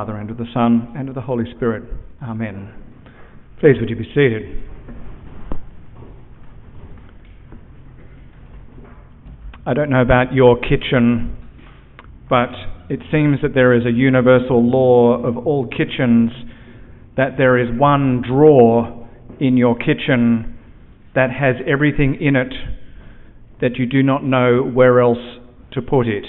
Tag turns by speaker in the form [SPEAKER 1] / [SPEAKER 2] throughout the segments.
[SPEAKER 1] Father, and of the Son, and of the Holy Spirit. Amen. Please, would you be seated? I don't know about your kitchen, but it seems that there is a universal law of all kitchens that there is one drawer in your kitchen that has everything in it that you do not know where else to put it.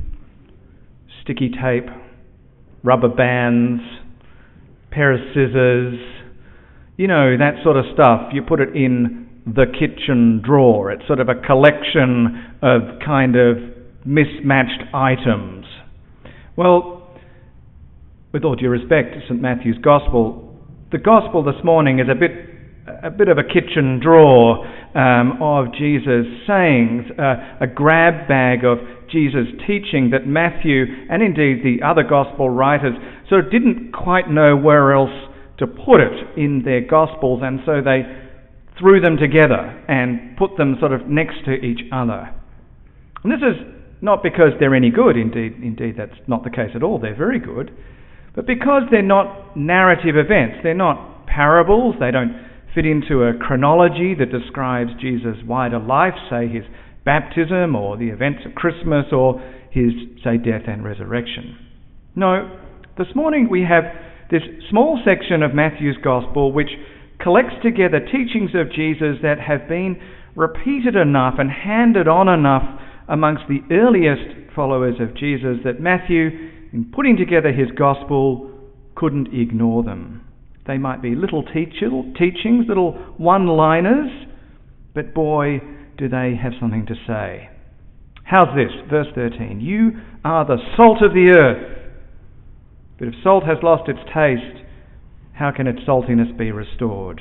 [SPEAKER 1] Sticky tape, rubber bands, pair of scissors, you know, that sort of stuff. You put it in the kitchen drawer. It's sort of a collection of kind of mismatched items. Well, with all due respect to St. Matthew's Gospel, the Gospel this morning is a bit of a kitchen drawer of Jesus' sayings, a grab bag of Jesus' teaching that Matthew and indeed the other Gospel writers sort of didn't quite know where else to put it in their Gospels, and so they threw them together and put them sort of next to each other. And this is not because they're any good, indeed that's not the case at all, they're very good, but because they're not narrative events, they're not parables, they don't fit into a chronology that describes Jesus' wider life, say his baptism or the events of Christmas or his, say, death and resurrection. No, this morning we have this small section of Matthew's Gospel which collects together teachings of Jesus that have been repeated enough and handed on enough amongst the earliest followers of Jesus that Matthew, in putting together his Gospel, couldn't ignore them. They might be little teachings, little one-liners, but boy, do they have something to say. How's this? Verse 13. You are the salt of the earth. But if salt has lost its taste, how can its saltiness be restored?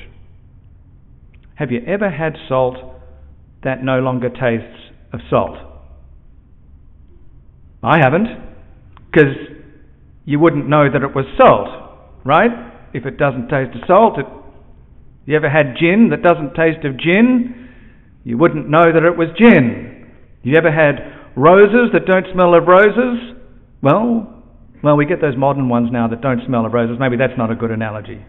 [SPEAKER 1] Have you ever had salt that no longer tastes of salt? I haven't, because you wouldn't know that it was salt, right? If it doesn't taste of salt. You ever had gin that doesn't taste of gin? You wouldn't know that it was gin. You ever had roses that don't smell of roses? Well, we get those modern ones now that don't smell of roses. Maybe that's not a good analogy.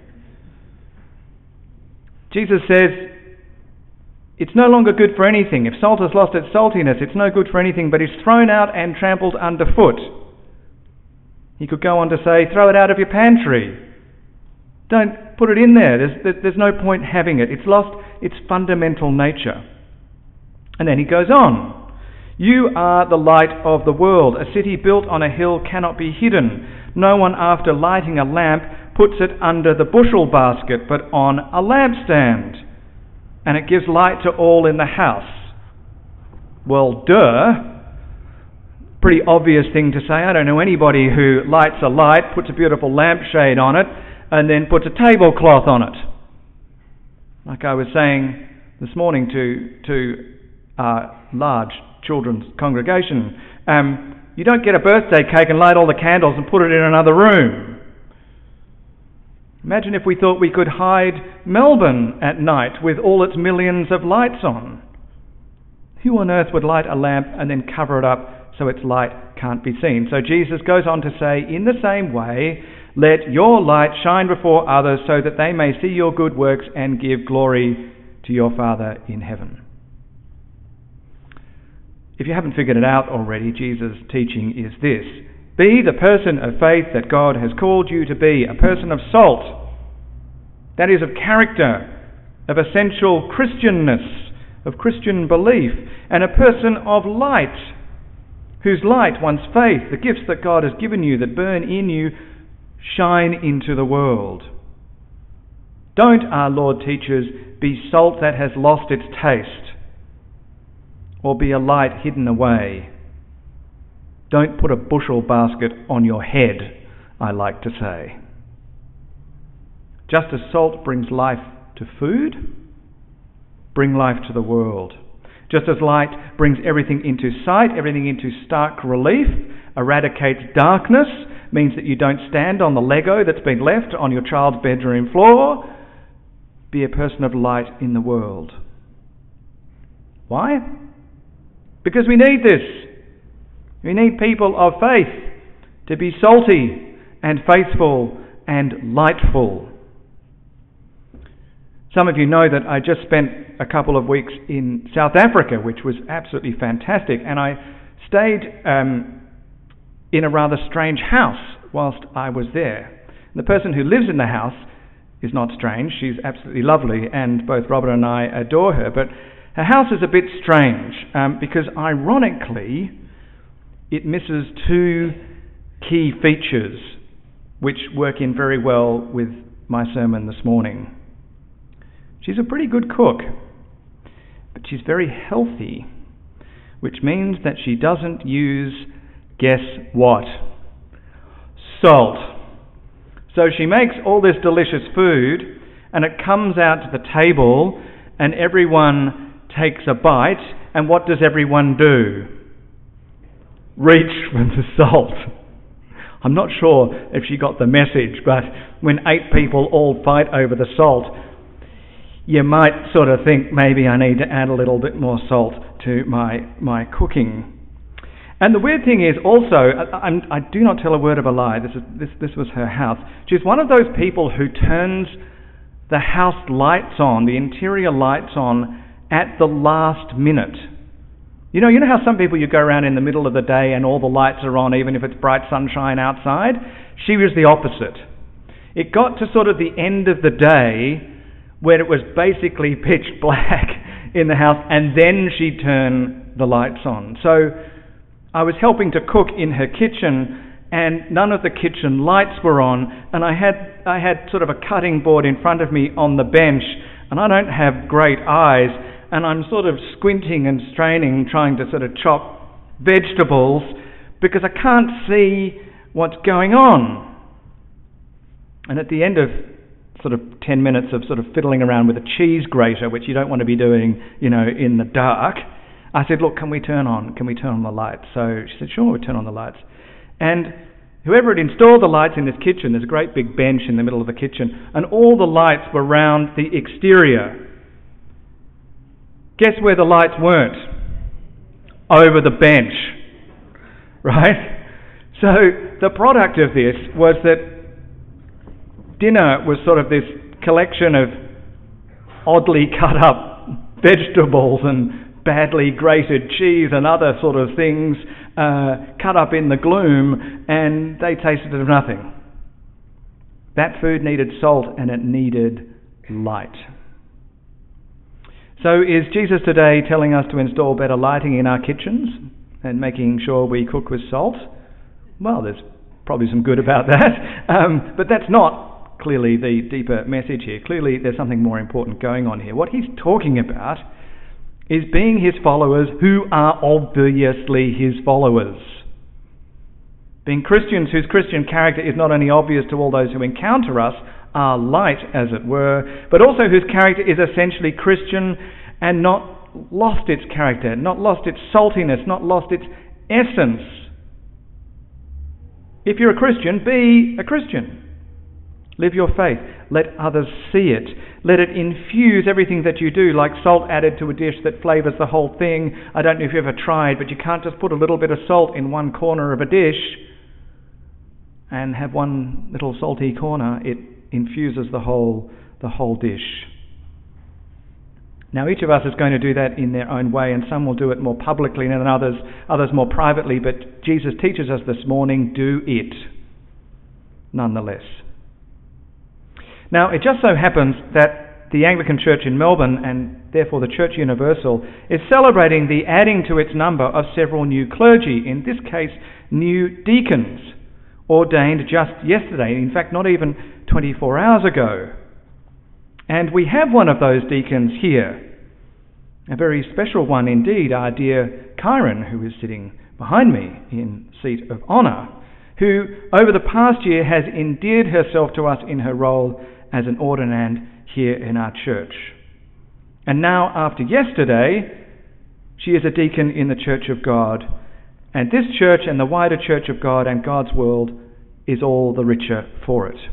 [SPEAKER 1] Jesus says, it's no longer good for anything. If salt has lost its saltiness, it's no good for anything, but is thrown out and trampled underfoot. He could go on to say, throw it out of your pantry. Don't put it in there. There's no point having it. It's lost its fundamental nature. And then he goes on. You are the light of the world. A city built on a hill cannot be hidden. No one, after lighting a lamp, puts it under the bushel basket, but on a lampstand, and it gives light to all in the house. Well, pretty obvious thing to say. I don't know anybody who lights a light, puts a beautiful lampshade on it, and then puts a tablecloth on it. Like I was saying this morning to a large children's congregation, you don't get a birthday cake and light all the candles and put it in another room. Imagine if we thought we could hide Melbourne at night with all its millions of lights on. Who on earth would light a lamp and then cover it up so its light can't be seen? So Jesus goes on to say, in the same way, let your light shine before others so that they may see your good works and give glory to your Father in heaven. If you haven't figured it out already, Jesus' teaching is this. Be the person of faith that God has called you to be, a person of salt, that is, of character, of essential Christianness, of Christian belief, and a person of light, whose light, one's faith, the gifts that God has given you that burn in you, shine into the world. Don't, our Lord teaches, be salt that has lost its taste, or be a light hidden away. Don't put a bushel basket on your head, I like to say. Just as salt brings life to food, bring life to the world. Just as light brings everything into sight, everything into stark relief, eradicates darkness, means that you don't stand on the Lego that's been left on your child's bedroom floor, be a person of light in the world. Why? Because we need this. We need people of faith to be salty and faithful and lightful. Some of you know that I just spent a couple of weeks in South Africa, which was absolutely fantastic, and I stayed in a rather strange house whilst I was there. The person who lives in the house is not strange. She's absolutely lovely, and both Robert and I adore her, but her house is a bit strange because ironically it misses two key features which work in very well with my sermon this morning. She's a pretty good cook, but she's very healthy, which means that she doesn't use, guess what? Salt. So she makes all this delicious food, and it comes out to the table, and everyone takes a bite, and what does everyone do? Reach for the salt. I'm not sure if she got the message, but when 8 people all fight over the salt, you might sort of think maybe I need to add a little bit more salt to my cooking. And the weird thing is also, I do not tell a word of a lie, this was her house. She's one of those people who turns the house lights on, the interior lights on, at the last minute. You know how some people, you go around in the middle of the day and all the lights are on even if it's bright sunshine outside? She was the opposite. It got to sort of the end of the day where it was basically pitch black in the house, and then she turned the lights on. So I was helping to cook in her kitchen, and none of the kitchen lights were on, and I had sort of a cutting board in front of me on the bench, and I don't have great eyes, and I'm sort of squinting and straining, trying to sort of chop vegetables, because I can't see what's going on. And at the end of sort of 10 minutes of sort of fiddling around with a cheese grater, which you don't want to be doing, in the dark, I said, look, can we turn on the lights? So she said, sure, we'll turn on the lights. And whoever had installed the lights in this kitchen, there's a great big bench in the middle of the kitchen, and all the lights were round the exterior. Guess where the lights weren't? Over the bench. Right? So the product of this was that dinner was sort of this collection of oddly cut up vegetables and badly grated cheese and other sort of things cut up in the gloom, and they tasted of nothing. That food needed salt and it needed light. So is Jesus today telling us to install better lighting in our kitchens and making sure we cook with salt? Well, there's probably some good about that, but that's not clearly the deeper message here. Clearly there's something more important going on here. What he's talking about is being his followers who are obviously his followers. Being Christians whose Christian character is not only obvious to all those who encounter us, are light as it were, but also whose character is essentially Christian and not lost its character, not lost its saltiness, not lost its essence. If you're a Christian, be a Christian. Live your faith. Let others see it. Let it infuse everything that you do, like salt added to a dish that flavours the whole thing. I don't know if you've ever tried, but you can't just put a little bit of salt in one corner of a dish and have one little salty corner. It infuses the whole dish. Now, each of us is going to do that in their own way, and some will do it more publicly than others more privately, but Jesus teaches us this morning, do it nonetheless. Now, it just so happens that the Anglican Church in Melbourne, and therefore the Church Universal, is celebrating the adding to its number of several new clergy, in this case, new deacons, ordained just yesterday, in fact, not even 24 hours ago. And we have one of those deacons here, a very special one indeed, our dear Kyron, who is sitting behind me in seat of honour, who over the past year has endeared herself to us in her role as an ordinand here in our church. And now, after yesterday, she is a deacon in the Church of God. And this church and the wider Church of God and God's world is all the richer for it.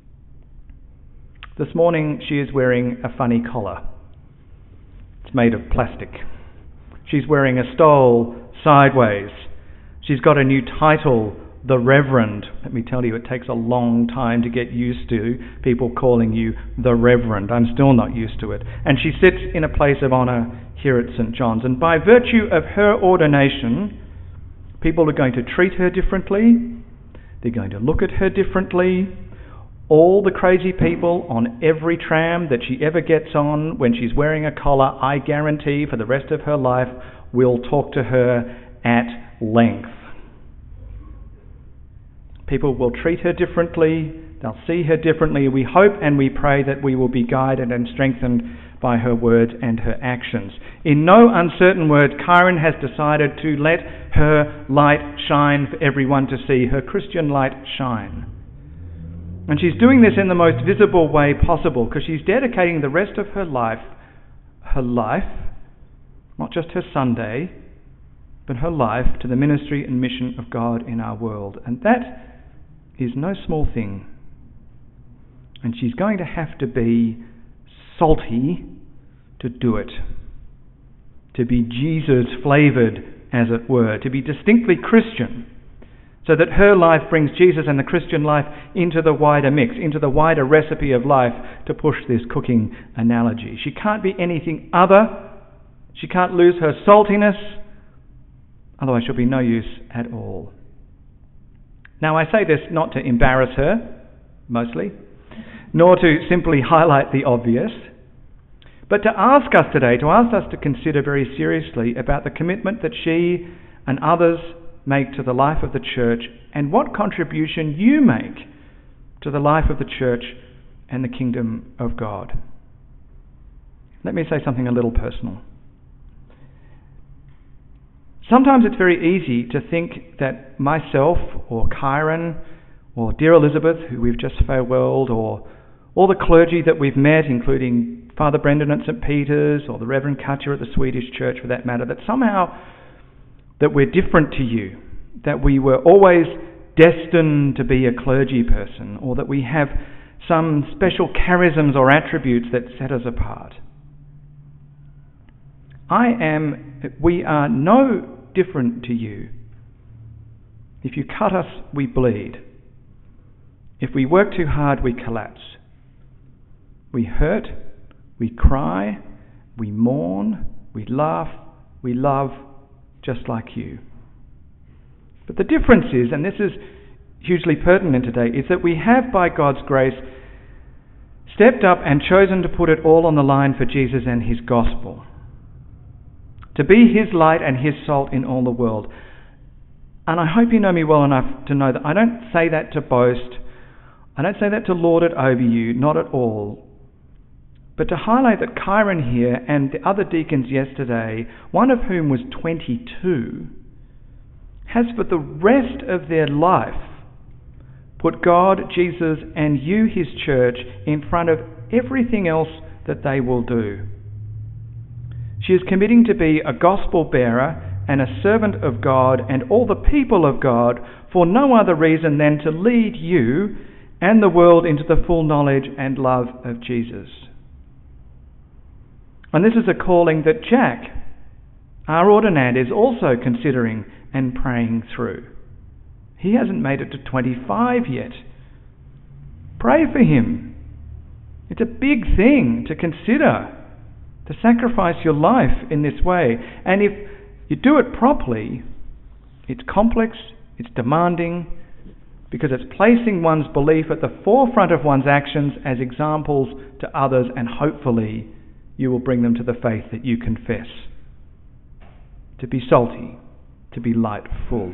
[SPEAKER 1] This morning she is wearing a funny collar. It's made of plastic. She's wearing a stole sideways. She's got a new title the Reverend. Let me tell you, it takes a long time to get used to people calling you the Reverend. I'm still not used to it. And she sits in a place of honour here at St. John's. And by virtue of her ordination, people are going to treat her differently. They're going to look at her differently. All the crazy people on every tram that she ever gets on when she's wearing a collar, I guarantee for the rest of her life, will talk to her at length. People will treat her differently. They'll see her differently. We hope and we pray that we will be guided and strengthened by her words and her actions. In no uncertain words, Karen has decided to let her light shine for everyone to see, her Christian light shine. And she's doing this in the most visible way possible, because she's dedicating the rest of her life, not just her Sunday, but her life to the ministry and mission of God in our world. And that is no small thing. And she's going to have to be salty to do it. To be Jesus-flavoured, as it were. To be distinctly Christian. So that her life brings Jesus and the Christian life into the wider mix, into the wider recipe of life, to push this cooking analogy. She can't be anything other. She can't lose her saltiness. Otherwise she'll be no use at all. Now I say this not to embarrass her, mostly, nor to simply highlight the obvious, but to ask us today, to consider very seriously about the commitment that she and others make to the life of the church, and what contribution you make to the life of the church and the kingdom of God. Let me say something a little personal. Sometimes it's very easy to think that myself or Kyron or dear Elizabeth, who we've just farewelled, or all the clergy that we've met, including Father Brendan at St. Peter's or the Reverend Katja at the Swedish Church for that matter, that somehow that we're different to you, that we were always destined to be a clergy person, or that we have some special charisms or attributes that set us apart. We are no different to you. If you cut us, we bleed. If we work too hard, we collapse. We hurt, we cry, we mourn, we laugh, we love, just like you. But the difference is, and this is hugely pertinent today, is that we have, by God's grace, stepped up and chosen to put it all on the line for Jesus and his gospel. To be his light and his salt in all the world. And I hope you know me well enough to know that I don't say that to boast. I don't say that to lord it over you, not at all. But to highlight that Kyron here and the other deacons yesterday, one of whom was 22, has for the rest of their life put God, Jesus, and you, his church, in front of everything else that they will do. She is committing to be a gospel bearer and a servant of God and all the people of God for no other reason than to lead you and the world into the full knowledge and love of Jesus. And this is a calling that Jack, our ordinand, is also considering and praying through. He hasn't made it to 25 yet. Pray for him. It's a big thing to consider, to sacrifice your life in this way. And if you do it properly, it's complex, it's demanding, because it's placing one's belief at the forefront of one's actions as examples to others, and hopefully you will bring them to the faith that you confess. To be salty, to be lightful.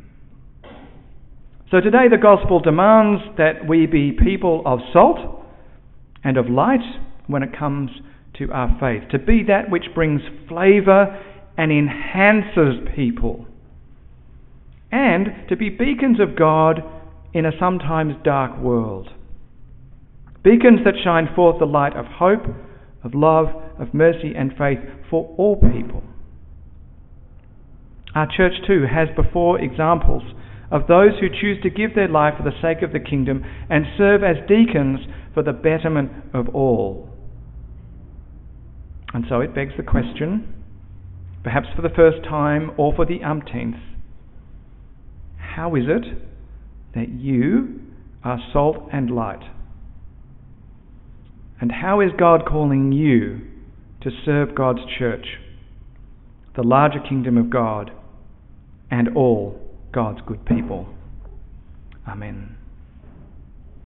[SPEAKER 1] So today the gospel demands that we be people of salt and of light when it comes to our faith. To be that which brings flavour and enhances people. And to be beacons of God in a sometimes dark world. Beacons that shine forth the light of hope, of love, of mercy and faith for all people. Our church too has before examples of those who choose to give their life for the sake of the kingdom and serve as deacons for the betterment of all. And so it begs the question, perhaps for the first time or for the umpteenth, how is it that you are salt and light. And how is God calling you to serve God's church, the larger kingdom of God, and all God's good people? Amen.